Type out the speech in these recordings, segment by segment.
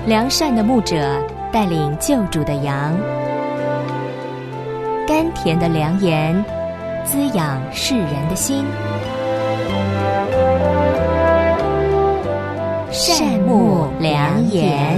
良善的牧者带领救主的羊，甘甜的良言滋养世人的心。善牧良言。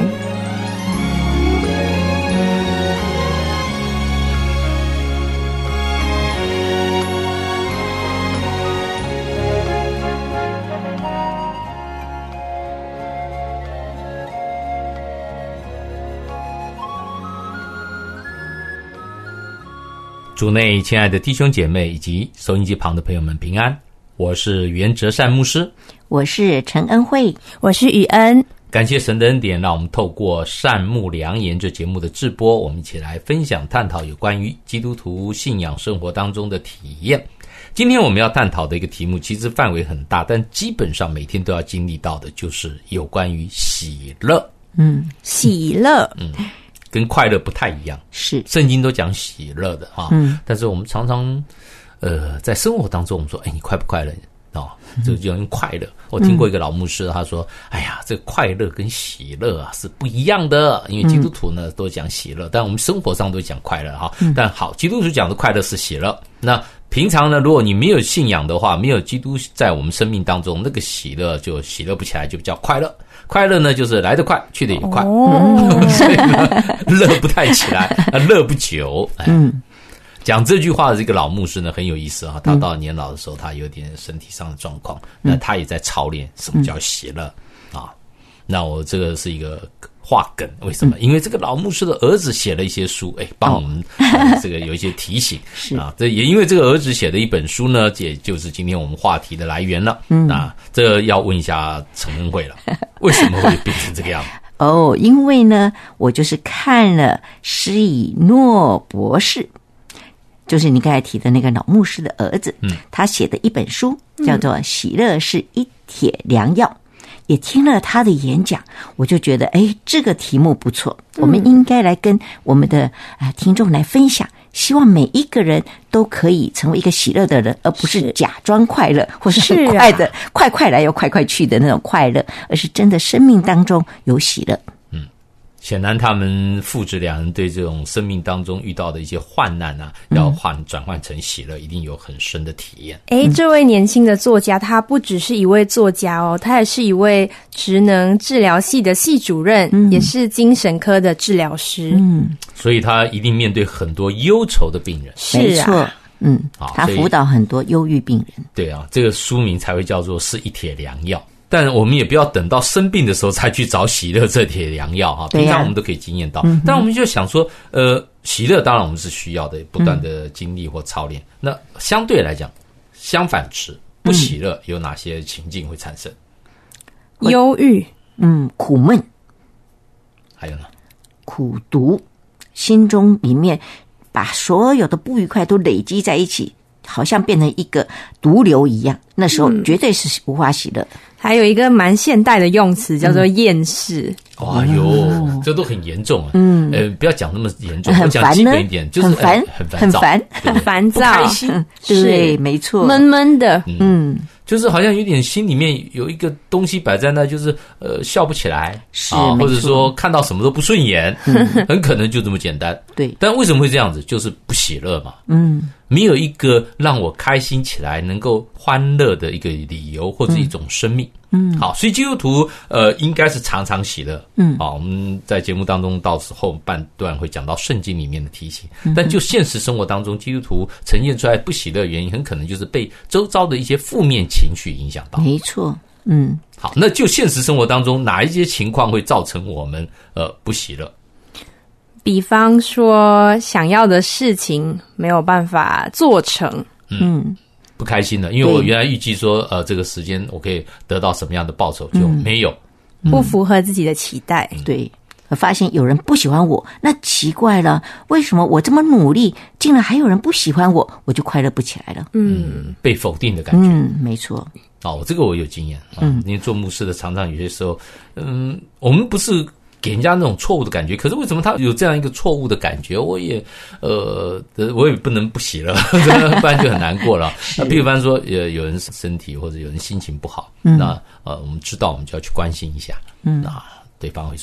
主内亲爱的弟兄姐妹以及收音机旁的朋友们平安，我是袁哲善牧师， 我是陈恩惠， 我是雨恩。 感谢神的恩典，让我们透过善牧良言这节目的直播，我们一起来分享探讨有关于基督徒信仰生活当中的体验。今天我们要探讨的一个题目其实范围很大，但基本上每天都要经历到的就是有关于喜乐。 喜乐跟快乐不太一样， 是圣经都讲喜乐的啊，但是我们常常在生活当中我们说你快不快乐这就用快乐。我听过一个老牧师他说哎呀，这个快乐跟喜乐啊是不一样的，因为基督徒呢都讲喜乐，但我们生活上都讲快乐但好，基督徒讲的快乐是喜乐，那平常呢如果你没有信仰的话，没有基督在我们生命当中，那个喜乐就喜乐不起来，就比较快乐。快乐呢就是来得快去得也快所以呢乐不太起来乐不久。讲这句话的这个老牧师呢很有意思他到年老的时候他有点身体上的状况，那他也在操练什么叫喜乐那我这个是一个话梗，为什么？因为这个老牧师的儿子写了一些书帮我们这个有一些提醒这也因为这个儿子写的一本书呢，也就是今天我们话题的来源了。这要问一下陈恩惠了，为什么会变成这个样子？ 因为呢我就是看了施以诺博士，就是你刚才提的那个老牧师的儿子他写的一本书叫做《喜乐是一帖良药》，也听了他的演讲，我就觉得这个题目不错，我们应该来跟我们的听众来分享，希望每一个人都可以成为一个喜乐的人，而不是假装快乐或是很快的快来又快去的那种快乐，而是真的生命当中有喜乐。 显然他们父子两人对这种生命当中遇到的一些患难要转换成喜乐，一定有很深的体验。 这位年轻的作家他不只是一位作家他也是一位职能治疗系的系主任，也是精神科的治疗师。 所以他一定面对很多忧愁的病人。 没错。他辅导很多忧郁病人。 对这个书名才会叫做是一帖良药。但我们也不要等到生病的时候才去找喜乐这帖良药平常我们都可以经验到。但我们就想说喜乐当然我们是需要的，不断的经历或操练。那相对来讲相反之不喜乐有哪些情境会产生？ 忧郁苦闷， 还有呢苦毒，心中里面把所有的不愉快都累积在一起，好像变成一个毒瘤一样，那时候绝对是无法喜乐的。 还有一个蛮现代的用词叫做厌世。 这都很严重不要讲那么严重，我讲基本一点，就是很烦很烦躁， 不开心。 对，没错， 闷闷的。 就是好像有点心里面有一个东西摆在那，就是笑不起来或者说看到什么都不顺眼很可能就这么简单。 对， 但为什么会这样子？就是不喜乐嘛。没有一个让我开心起来能够欢乐的一个理由或者一种生命。好，所以基督徒应该是常常喜乐。我们在节目当中到时候半段会讲到圣经里面的提醒。但就现实生活当中，基督徒呈现出来不喜乐的原因，很可能就是被周遭的一些负面情绪影响到。 没错。 好，那就现实生活当中哪一些情况会造成我们不喜乐？ 比方说想要的事情没有办法做成， 不开心了，因为我原来预计说这个时间我可以得到什么样的报酬，就没有， 不符合自己的期待。 对，我发现有人不喜欢我，那奇怪了，为什么我这么努力，竟然还有人不喜欢我，我就快乐不起来了。 被否定的感觉。 没错。 这个我有经验因为做牧师的常常有些时候我们不是给人家那种错误的感觉，可是为什么他有这样一个错误的感觉，我也不能不喜乐不然就很难过了比方说有人身体或者有人心情不好那我们知道我们就要去关心一下那对方会说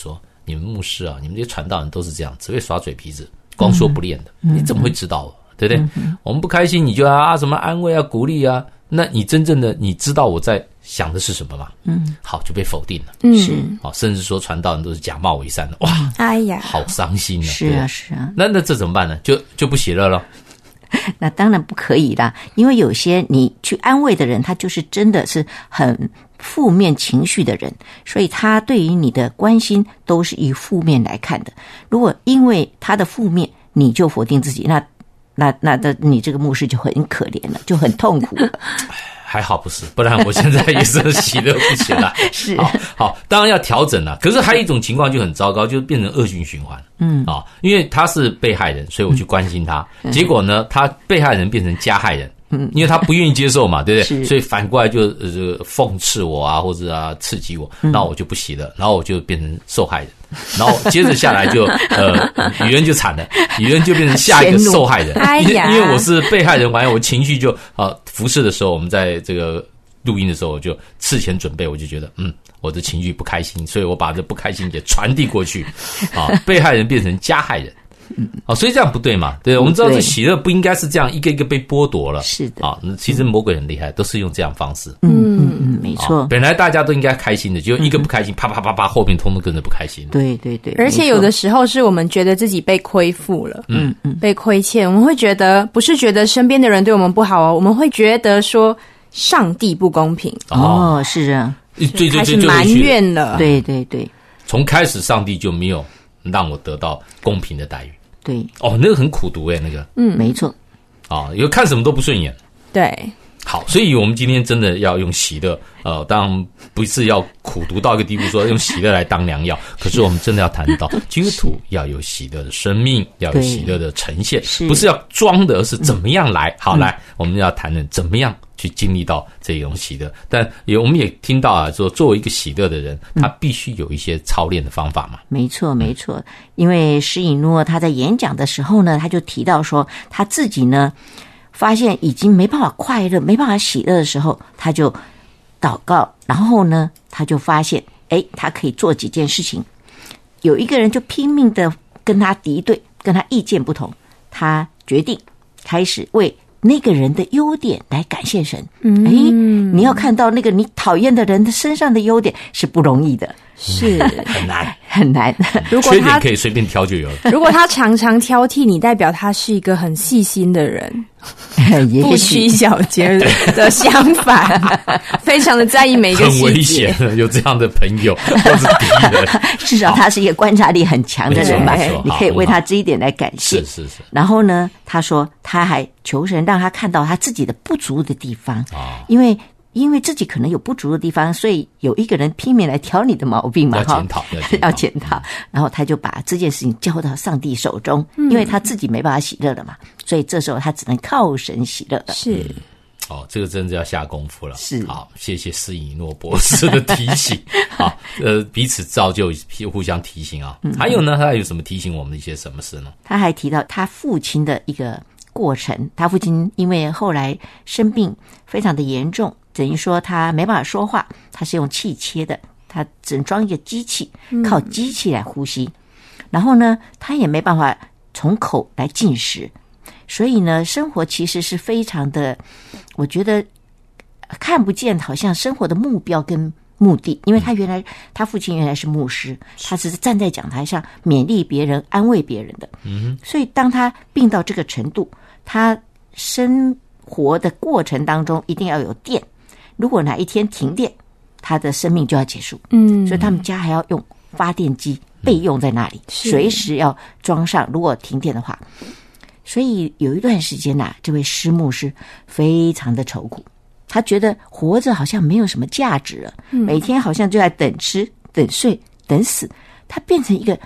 你们牧师啊，你们这些传道人都是这样，只会耍嘴皮子，光说不练的，你怎么会知道？对不对？我们不开心，你就什么安慰啊、鼓励啊，那你真正的你知道我在想的是什么吗？好，就被否定了。 是， 好，甚至说传道人都是假冒伪善的，哇， 哎呀， 好伤心啊！ 是啊，是啊。 那这怎么办呢？就不喜乐了。 那当然不可以啦，因为有些你去安慰的人，他就是真的是很负面情绪的人，所以他对于你的关心都是以负面来看的。如果因为他的负面你就否定自己，那你这个牧师就很可怜了，就很痛苦了。 还好不是，不然我现在也是喜乐不起来。 是， 好，当然要调整了。可是还有一种情况就很糟糕，就是变成恶性循环。因为他是被害人，所以我去关心他，结果呢，他被害人变成加害人。因为他不愿意接受嘛，对不对？所以反过来就讽刺我啊，或者刺激我，那我就不喜乐，然后我就变成受害人，然后接着下来就语言就惨了，语言就变成下一个受害人。因为我是被害人，完了我情绪就服侍的时候，我们在这个录音的时候，我就事前准备，我就觉得我的情绪不开心，所以我把这不开心也传递过去，被害人变成加害人。所以这样不对嘛？对，我们知道这喜乐不应该是这样一个一个被剥夺了。 是的， 其实魔鬼很厉害，都是用这样方式。 没错。 本来大家都应该开心的，就一个不开心，啪啪啪啪，后面通通跟着不开心。 对对对， 而且有的时候是我们觉得自己被亏负了，被亏欠，我们会觉得不是觉得身边的人对我们不好哦，我们会觉得说上帝不公平。 是啊， 开始埋怨了。 对对对， 从开始上帝就没有让我得到公平的待遇。 对， 那个很苦毒那个。 没错。 有看什么都不顺眼。 对。 好，所以我们今天真的要用喜乐，当然不是要苦读到一个地步说用喜乐来当良药，可是我们真的要谈到基督徒要有喜乐的生命，要有喜乐的呈现，不是要装的，而是怎么样来。好，来，我们要谈论怎么样去经历到这种喜乐。但我们也听到说作为一个喜乐的人，他必须有一些操练的方法嘛。 没错没错，因为施以诺他在演讲的时候呢，他就提到说他自己呢发现已经没办法快乐，没办法喜乐的时候，他就祷告，然后呢他就发现他可以做几件事情。有一个人就拼命的跟他敌对，跟他意见不同，他决定开始为那个人的优点来感谢神。你要看到那个你讨厌的人的身上的优点是不容易的， 是很难很难。 如果缺点可以随便挑就有了。 如果他常常挑剔你，代表他是一个很细心的人，不拘小节的相反，非常的在意每一个细节。 很危险，有这样的朋友或是敌人。 至少他是一个观察力很强的人吧，你可以为他这一点来感谢。 是。 然后呢，他说他还求神让他看到他自己的不足的地方，因为自己可能有不足的地方，所以有一个人拼命来挑你的毛病嘛，要检讨。然后他就把这件事情交到上帝手中，因为他自己没办法喜乐了嘛，所以这时候他只能靠神喜乐了。 是。 这个真的要下功夫了。 是。 好，谢谢施以诺博士的提醒。好，彼此造就，互相提醒啊。还有呢，他有什么提醒我们的一些什么事呢？ 他还提到他父亲的一个过程。他父亲因为后来生病非常的严重，等于说他没办法说话，他是用气切的，他只能装一个机器，靠机器来呼吸。然后呢，他也没办法从口来进食，所以呢，生活其实是非常的，我觉得看不见好像生活的目标跟目的。因为他父亲原来是牧师，他是站在讲台上勉励别人、安慰别人的。所以当他病到这个程度，他生活的过程当中一定要有电，如果哪一天停电，他的生命就要结束。所以他们家还要用发电机备用在那里，随时要装上，如果停电的话。所以有一段时间这位施牧师非常的愁苦，他觉得活着好像没有什么价值了，每天好像就在等吃、等睡、等死，他变成一个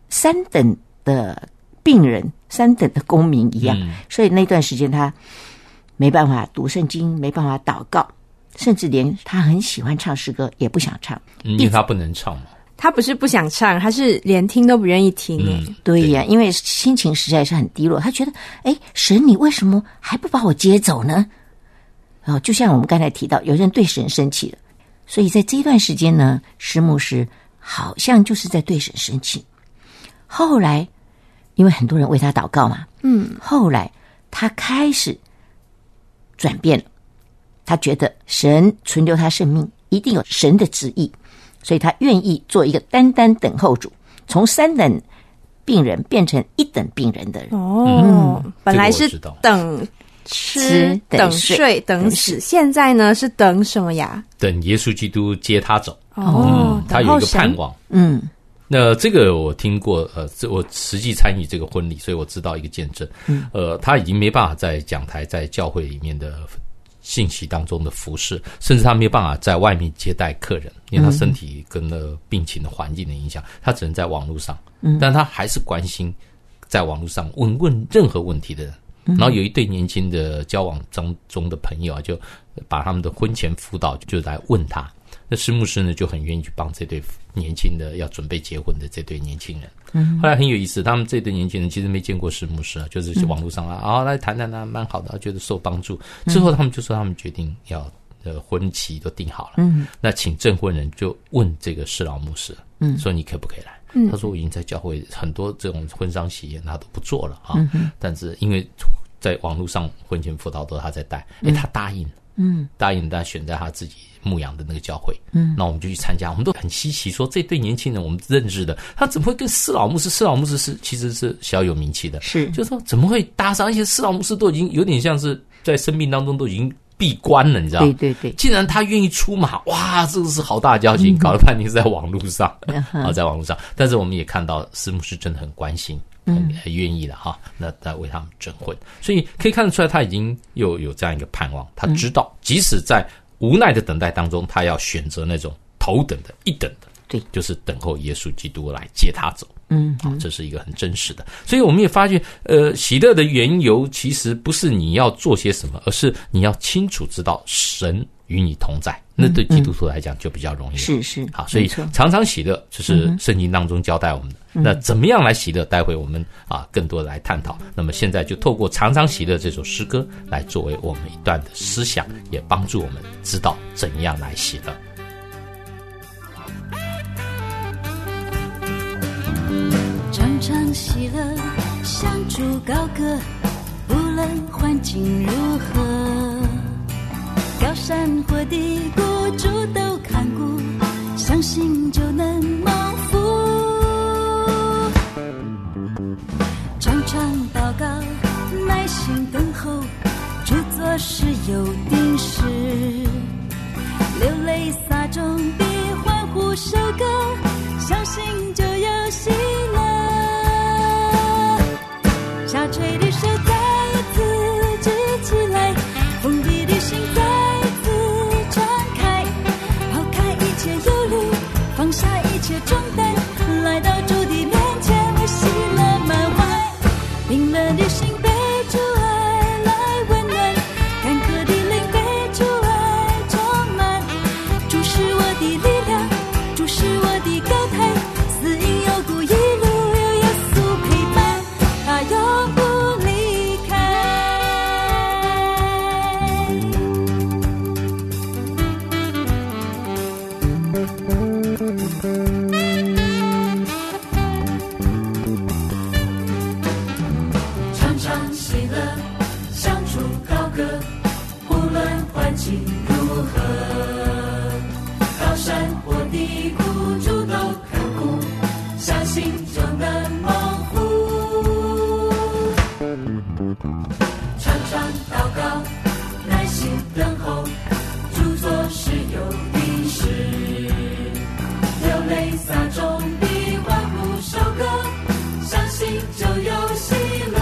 3等的病人、3等的公民一样。所以那段时间他没办法读圣经，没办法祷告，甚至连他很喜欢唱诗歌也不想唱。 因为他不能唱嘛。 他不是不想唱，他是连听都不愿意听。 对呀，因为心情实在是很低落，他觉得神你为什么还不把我接走呢？就像我们刚才提到，有人对神生气了，所以在这一段时间呢，施牧师好像就是在对神生气。后来因为很多人为他祷告嘛，后来他开始转变了，他觉得神存留他生命一定有神的旨意，所以他愿意做一个单单等候主，从3等病人变成1等病人的人。 本来是等吃、等睡、等死，现在呢是等什么呀？ 等耶稣基督接他走。他有一个盼望。那这个我听过，我实际参与这个婚礼，所以我知道一个见证。他已经没办法在讲台、在教会里面的信息当中的服侍，甚至他没有办法在外面接待客人，因为他身体跟了病情的环境的影响，他只能在网络上。但他还是关心在网络上问任何问题的人。然后有一对年轻的交往中的朋友啊，就把他们的婚前辅导就来问他。那施牧师呢就很愿意去帮这对年轻的要准备结婚的这对年轻人。后来很有意思，他们这对年轻人其实没见过施牧师啊，就是去网络上来谈谈啊，蛮好的，觉得受帮助。之后他们就说他们决定要婚期都定好了。那请证婚人就问这个施老牧师，说你可不可以来？他说我已经在教会很多这种婚丧喜宴他都不做了啊，但是因为在网络上婚前辅导都他在带，他答应了。答应他选在他自己牧养的那个教会。那我们就去参加，我们都很稀奇，说这对年轻人我们认识的，他怎么会跟施老牧师？施老牧师其实是小有名气的，就是说怎么会搭上？而且施老牧师都已经有点像是在生命当中都已经闭关了，你知道吗？对，竟然他愿意出马，哇，这个是好大交情。搞了半天是在网络上，在网络上。但是我们也看到施牧师真的很关心。很愿意了哈，那为他们证婚，所以可以看得出来，他已经有这样一个盼望，他知道，即使在无奈的等待当中，他要选择那种头等的、1等的，对，就是等候耶稣基督来接他走。这是一个很真实的。所以我们也发现，喜乐的缘由其实不是你要做些什么，而是你要清楚知道神与你同在。那对基督徒来讲就比较容易了。是好，所以常常喜乐就是圣经当中交代我们的。那怎么样来喜乐？待会我们更多的来探讨。那么现在就透过常常喜乐这首诗歌来作为我们一段的思想，也帮助我们知道怎样来喜乐。 常常喜乐，向主高歌，不论环境如何，高山或低谷，主都看顾，相信就能蒙福。常常祷告，耐心等候，主做事有定时，流泪撒种比欢呼收割，相信就有喜乐。下垂的手再一次举起来，封闭的心再一次敞开，抛开一切忧虑，放下一切重担，来到主的面前，为喜乐满怀。冰冷的心被主爱来温暖，干渴的灵被主爱充满。主是我的力量，主是我的高台，死荫幽谷一路有耶稣陪伴，他永不离开。常常喜乐，向主高歌，无论环境如何，高山或低谷，主都看顾，相信就能蒙福。常常祷告，耐心等候，主做事有定时，流泪撒种比欢呼收割，相信就有喜乐。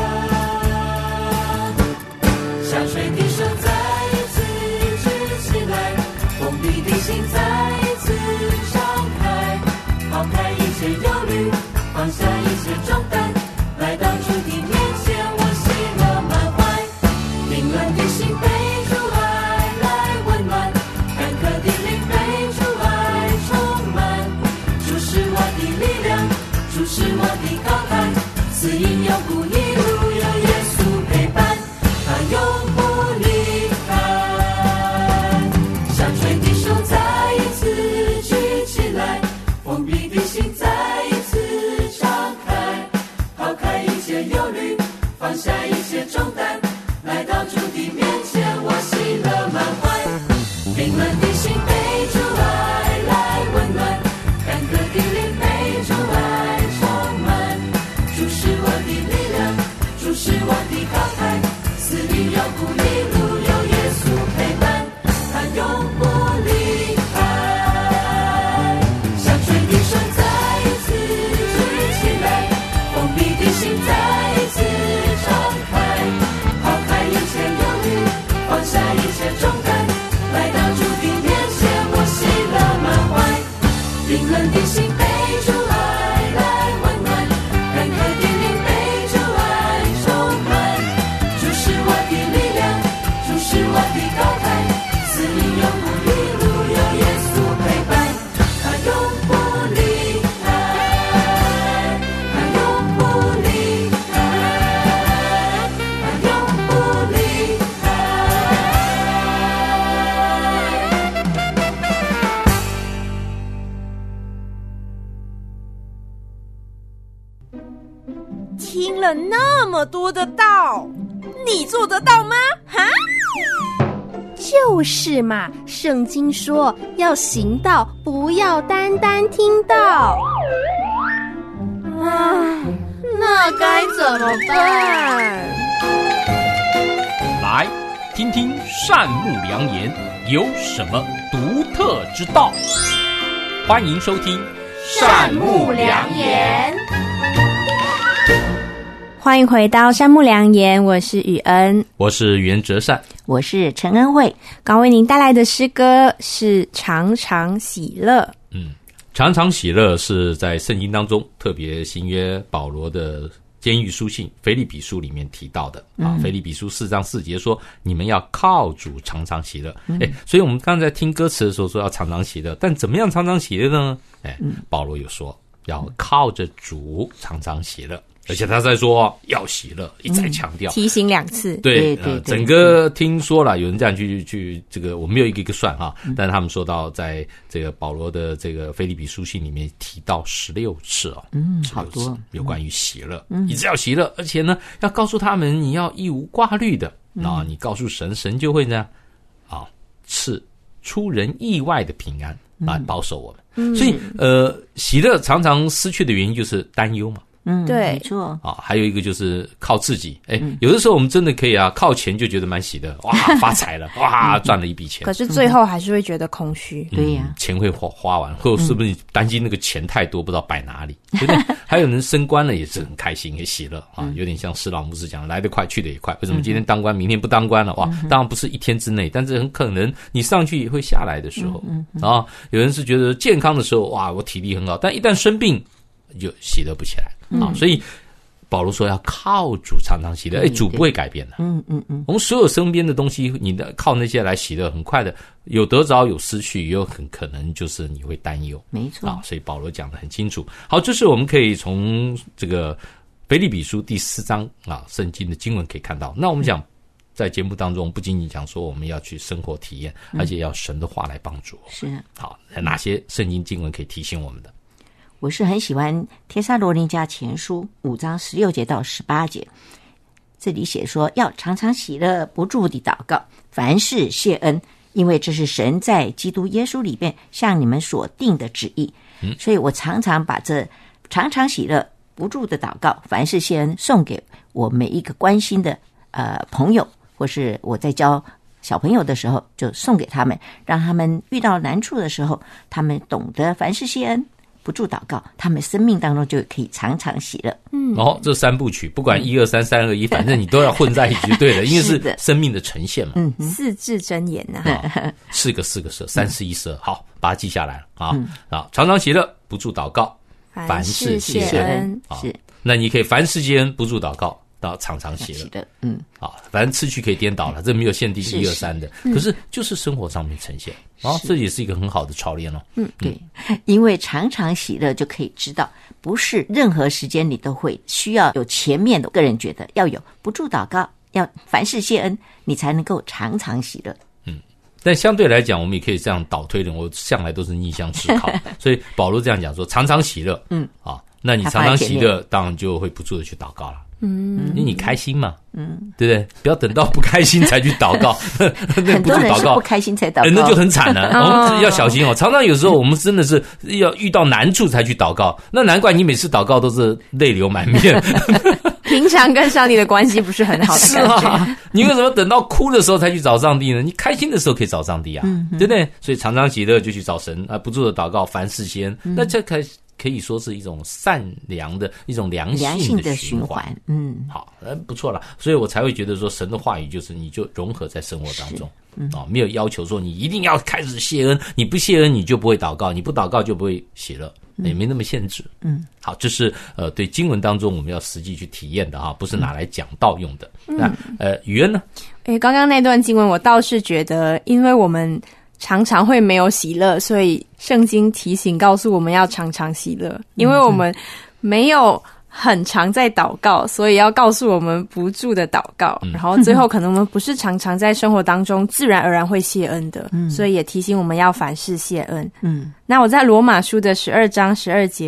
下垂的手再一次举起来，封闭的心再一次敞开，抛开一切忧虑，放下一切重担，来到主的面前，我喜乐满怀。凌乱的心被主爱来温暖，干渴的灵被主爱充满。主是我的力量，主是我的高台，死荫幽谷一路有耶稣陪伴，他永不离开。下垂的手再一了那么多的道，你做得到吗？哈？ 就是嘛，圣经说要行道，不要单单听道。唉，那该怎么办？ 来听听善牧良言有什么独特之道。欢迎收听善牧良言。 欢迎回到善牧良言，我是雨恩， 我是袁哲善， 我是陈恩惠。 刚为您带来的诗歌是常常喜乐。 常常喜乐是在圣经当中特别新约保罗的监狱书信腓立比书里面提到的腓立比书4章4节说，你们要靠主常常喜乐。所以我们刚才在听歌词的时候说要常常喜乐，但怎么样常常喜乐呢？保罗有说要靠着主常常喜乐，而且他在说要喜乐，一再强调， 提醒2次。 对，整个听说了，有人这样去这个，我没有一个一个算哈，但是他们说到在这个保罗的这个腓立比书信里面提到16次哦， 好多有关于喜乐，一直要喜乐，而且呢要告诉他们你要一无挂虑的，你告诉神，神就会呢赐出人意外的平安来保守我们。所以喜乐常常失去的原因就是担忧嘛。 对， 没错还有一个就是靠自己。有的时候我们真的可以靠钱就觉得蛮喜乐，哇，发财了，哇，赚了一笔钱。 可是最后还是会觉得空虚。 对呀， 钱会花完，或者是不是担心那个钱太多，不知道摆哪里，对不对？还有人升官了也是很开心，也喜乐有点像施老牧师讲，来得快去得也快。为什么今天当官，明天不当官了？哇，当然不是一天之内，但是很可能你上去也会下来的时候。有人是觉得健康的时候，哇，我体力很好，但一旦生病就喜乐不起来。所以保罗说要靠主常常喜乐，主不会改变的。我们所有身边的东西，你靠那些来喜乐，很快的有得着有失去，也有很可能就是你会担忧。 没错所以保罗讲得很清楚。好，这是我们可以从这个腓立比书第4章圣经的经文可以看到。那我们讲在节目当中不仅仅讲说我们要去生活体验，而且要神的话来帮助我们。 是好，哪些圣经经文可以提醒我们的？ 我是很喜欢帖撒罗尼迦前书5章16节到18节，这里写说要常常喜乐，不住地祷告，凡事谢恩，因为这是神在基督耶稣里边向你们所定的旨意。所以我常常把这常常喜乐，不住的祷告，凡事谢恩送给我每一个关心的朋友，或是我在教小朋友的时候就送给他们，让他们遇到难处的时候，他们懂得凡事谢恩，不住祷告，他们生命当中就可以常常喜乐。 这3部曲不管1、2、3、3、2、1，反正你都要混在一起就对了，因为是生命的呈现嘛。 4字真言 4个4，3、4、1、12，好，把它记下来了常常喜乐，不住祷告，凡事谢恩。 是， 那你可以凡事谢恩，不住祷告，到常常喜乐。反正次序可以颠倒了，这没有限定1、2、3的，可是就是生活上面呈现。这也是一个很好的操练对，因为常常喜乐就可以知道，不是任何时间你都会需要有前面的，个人觉得要有不住祷告，要凡事谢恩，你才能够常常喜乐。 但相对来讲，我们也可以这样倒推的，我向来都是逆向思考，所以保罗这样讲说，常常喜乐，那你常常喜乐，当然就会不住的去祷告了。因为你开心嘛，对不对？不要等到不开心才去祷告， 很多人是不开心才祷告， 那就很惨了。我们要小心常常有时候我们真的是要遇到难处才去祷告，那难怪你每次祷告都是泪流满面。 平常跟上帝的关系不是很好的感觉。 是你为什么等到哭的时候才去找上帝呢？你开心的时候可以找上帝啊，对不对？所以常常喜乐就去找神不住的祷告，凡事谢恩。那这可以说是一种善良的一种良性的循环。好，不错了。所以我才会觉得说，神的话语就是你就融合在生活当中。没有要求说你一定要开始谢恩，你不谢恩你就不会祷告，你不祷告就不会喜乐，也没那么限制。好，这是对经文当中我们要实际去体验的不是拿来讲道用的。那语恩呢？ 刚刚那段经文我倒是觉得，因为我们常常会没有喜乐，所以圣经提醒告诉我们要常常喜乐，因为我们没有很常在祷告，所以要告诉我们不住的祷告，然后最后可能我们不是常常在生活当中自然而然会谢恩的，所以也提醒我们要凡事谢恩。那我在罗马书的12章12节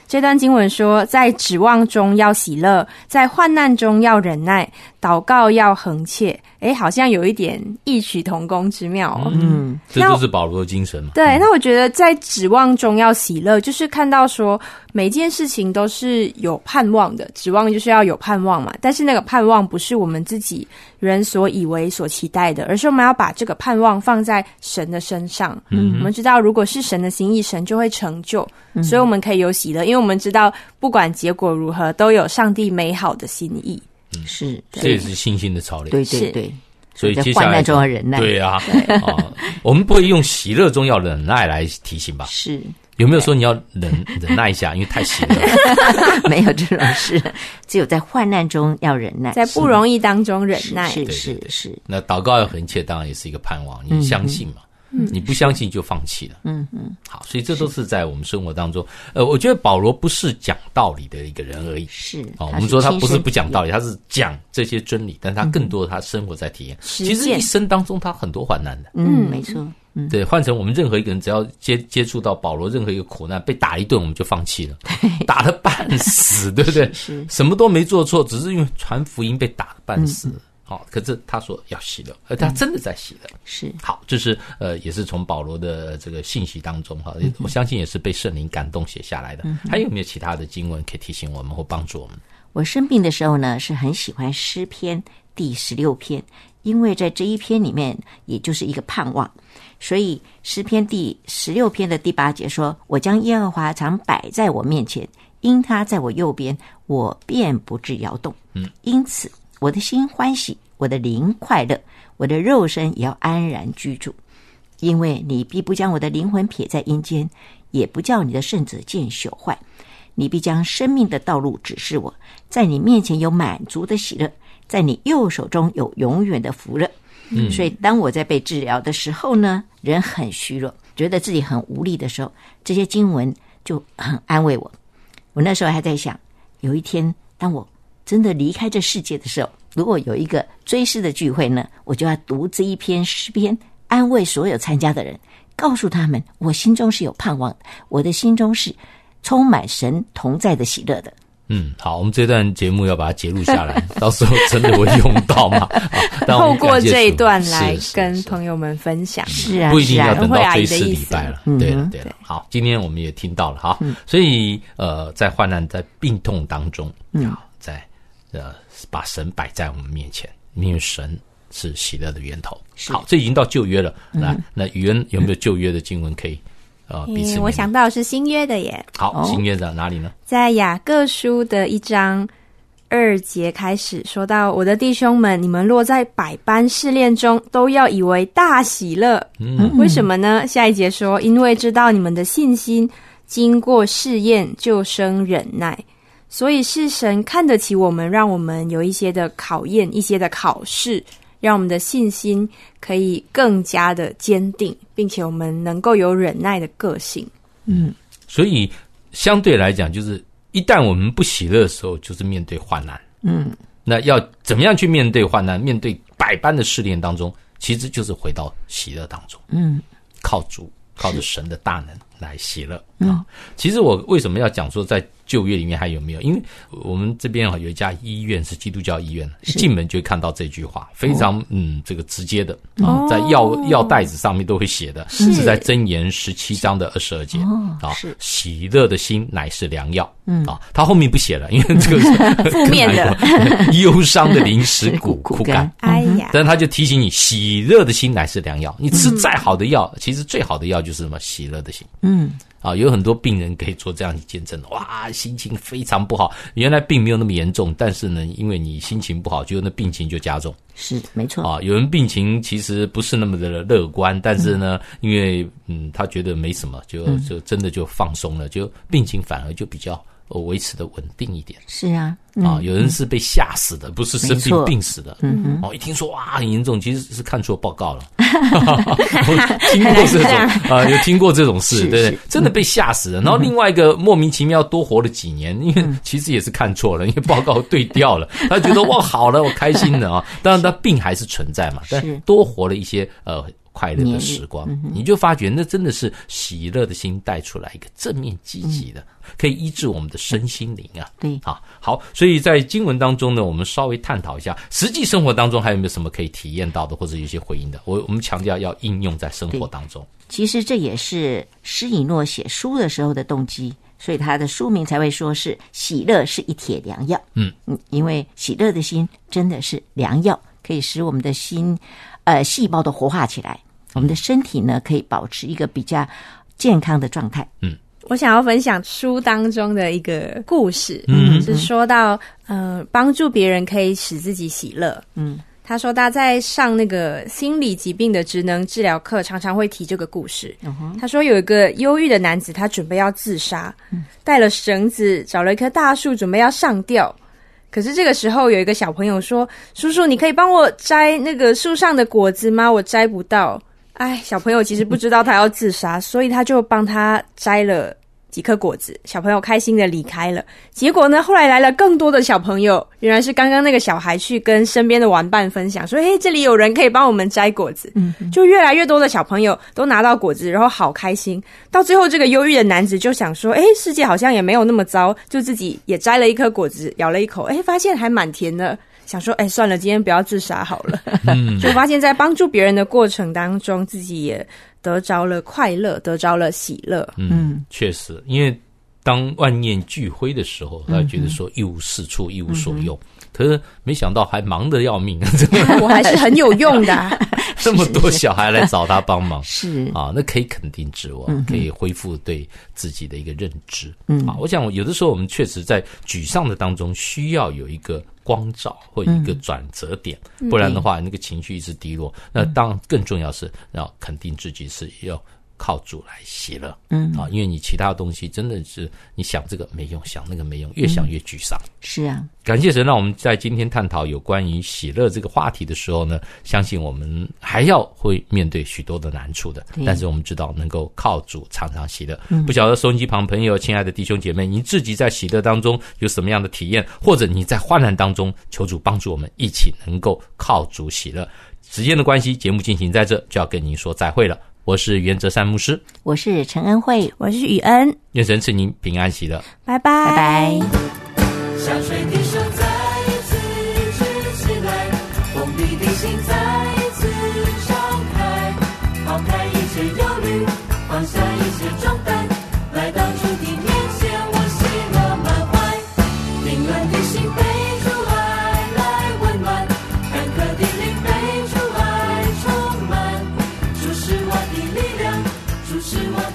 这段经文说，在指望中要喜乐，在患难中要忍耐，祷告要恒切。好像有一点异曲同工之妙哦。 这都是保罗的精神嘛。 对，那我觉得在指望中要喜乐，就是看到说每件事情都是有盼望的，指望就是要有盼望嘛。但是那个盼望不是我们自己人所以为所期待的，而是我们要把这个盼望放在神的身上。我们知道如果是神的心意，神就会成就，所以我们可以有喜乐，因为我们知道不管结果如何，都有上帝美好的心意。 是， 这也是信心的操练。 对对对， 所以接下来患难中要忍耐。 对啊，我们不会用喜乐中要忍耐来提醒吧？ 是， 有没有说你要忍耐一下，因为太喜乐了？ 没有这种事，只有在患难中要忍耐， 在不容易当中忍耐。 是。 那祷告要恒切，当然也是一个盼望，你相信嘛？你不相信就放弃了。好，所以这都是在我们生活当中。我觉得保罗不是讲道理的一个人而已。 是， 我们说他不是不讲道理，他是讲这些真理，但他更多的他生活在体验。其实一生当中他很多患难的。 没错。 对，换成我们任何一个人，只要接触到保罗任何一个苦难，被打一顿我们就放弃了，打得半死，对不对？什么都没做错，只是因为传福音被打得半死。可是他说要喜乐，而他真的在喜乐。 是， 好，这是也是从保罗的这个信息当中我相信也是被圣灵感动写下来的。还有没有其他的经文可以提醒我们或帮助我们？ 我生病的时候呢，是很喜欢诗篇第16篇，因为在这一篇里面也就是一个盼望，所以诗篇第16篇的第8节说，我将耶和华常摆在我面前，因他在我右边，我便不致摇动。因此我的心欢喜，我的灵快乐，我的肉身也要安然居住。因为你必不将我的灵魂撇在阴间，也不叫你的圣者见朽坏。你必将生命的道路指示我，在你面前有满足的喜乐，在你右手中有永远的福乐。所以当我在被治疗的时候呢，人很虚弱，觉得自己很无力的时候，这些经文就很安慰我。我那时候还在想，有一天当我真的离开这世界的时候，如果有一个追思的聚会呢，我就要读这一篇诗篇，安慰所有参加的人，告诉他们我心中是有盼望的，我的心中是充满神同在的喜乐的。 好，我们这段节目要把它截录下来，到时候真的会用到嘛？ 透过这一段来跟朋友们分享。 是啊， 不一定要等到追思礼拜了。对了。好，今天我们也听到了哈，所以在患难、在病痛当中，在把神摆在我们面前，因为神是喜乐的源头。好，这已经到旧约了。那宇恩有没有旧约的经文可以彼此？ 我想到的是新约的耶。 好，新约在哪里呢？ 在雅各书的1章2节开始说到，我的弟兄们，你们落在百般试炼中，都要以为大喜乐。为什么呢？下一节说，因为知道你们的信心经过试验，就生忍耐。所以是神看得起我们，让我们有一些的考验，一些的考试，让我们的信心可以更加的坚定，并且我们能够有忍耐的个性。 所以相对来讲，就是一旦我们不喜乐的时候，就是面对患难。那要怎么样去面对患难？面对百般的试炼当中，其实就是回到喜乐当中。靠主，靠着神的大能来喜乐。其实我为什么要讲说在旧约里面还有没有？因为我们这边有一家医院是基督教医院，进门就会看到这句话，非常这个直接的在药袋子上面都会写的，是在箴言17章的22节喜乐的心乃是良药。他后面不写了，因为这个是负面的， 忧伤的灵使骨枯干。 哎呀， 但是他就提醒你，喜乐的心乃是良药。你吃再好的药，其实最好的药就是什么？喜乐的心。有很多病人可以做这样的见证，哇，心情非常不好，原来病没有那么严重，但是呢，因为你心情不好，就那病情就加重。 是，没错。 有人病情其实不是那么的乐观，但是呢，因为他觉得没什么，就真的就放松了，就病情反而就比较维持的稳定一点。 是啊。 有人是被吓死的，不是生病病死的。一听说哇很严重，其实是看错报告了。我听过这种有听过这种事，对不对？真的被吓死了。然后另外一个莫名其妙多活了几年，因为其实也是看错了，因为报告对调了。他觉得哇好了，我开心了啊。当然他病还是存在嘛，但多活了一些快乐的时光，你就发觉那真的是喜乐的心带出来一个正面积极的，可以医治我们的身心灵啊。 对， 好，所以在经文当中呢，我们稍微探讨一下，实际生活当中还有没有什么可以体验到的，或者有些回应的？我们强调要应用在生活当中。 其实这也是施以诺写书的时候的动机，所以他的书名才会说是喜乐是一帖良药。因为喜乐的心真的是良药，可以使我们的心细胞都活化起来，我们的身体呢可以保持一个比较健康的状态。 我想要分享书当中的一个故事，是说到帮助别人可以使自己喜乐。他说他在上那个心理疾病的职能治疗课，常常会提这个故事。他说有一个忧郁的男子，他准备要自杀，带了绳子，找了一棵大树，准备要上吊。可是这个时候有一个小朋友说：“叔叔，你可以帮我摘那个树上的果子吗？我摘不到。”小朋友其实不知道他要自杀，所以他就帮他摘了几颗果子，小朋友开心的离开了。结果呢，后来来了更多的小朋友，原来是刚刚那个小孩去跟身边的玩伴分享说：“这里有人可以帮我们摘果子。”就越来越多的小朋友都拿到果子，然后好开心。到最后，这个忧郁的男子就想说：“世界好像也没有那么糟。”就自己也摘了一颗果子，咬了一口，发现还蛮甜的。想说算了，今天不要自杀好了。就发现在帮助别人的过程当中，自己也得着了快乐，得着了喜乐。 确实，因为当万念俱灰的时候，他觉得说一无是处，一无所用。可是没想到还忙得要命， 我还是很有用的。 这么多小孩来找他帮忙， 是那可以肯定指望，可以恢复对自己的一个认知。我想有的时候我们确实在沮丧的当中需要有一个光照或一个转折点，不然的话那个情绪一直低落。那当然更重要是要肯定自己是要靠主来喜乐。因为你其他东西真的是你想这个没用，想那个没用，越想越沮丧。 是啊， 感谢神让我们在今天探讨有关于喜乐这个话题的时候呢，相信我们还要会面对许多的难处的，但是我们知道能够靠主常常喜乐。不晓得收音机旁朋友，亲爱的弟兄姐妹，你自己在喜乐当中有什么样的体验，或者你在患难当中，求主帮助我们一起能够靠主喜乐。时间的关系，节目进行在这就要跟您说再会了。我是袁哲山牧师， 我是陈恩惠， 我是雨恩， 愿神赐您平安喜乐， 拜拜， 拜拜。 下垂的手再一次举起来，封闭的心再一次敞开，抛开一切忧虑，放下一切重担，来到主的面前，我喜乐满怀。凌乱的心被主爱来温暖，坎坷的灵被主爱充满，主是我的力量，主是我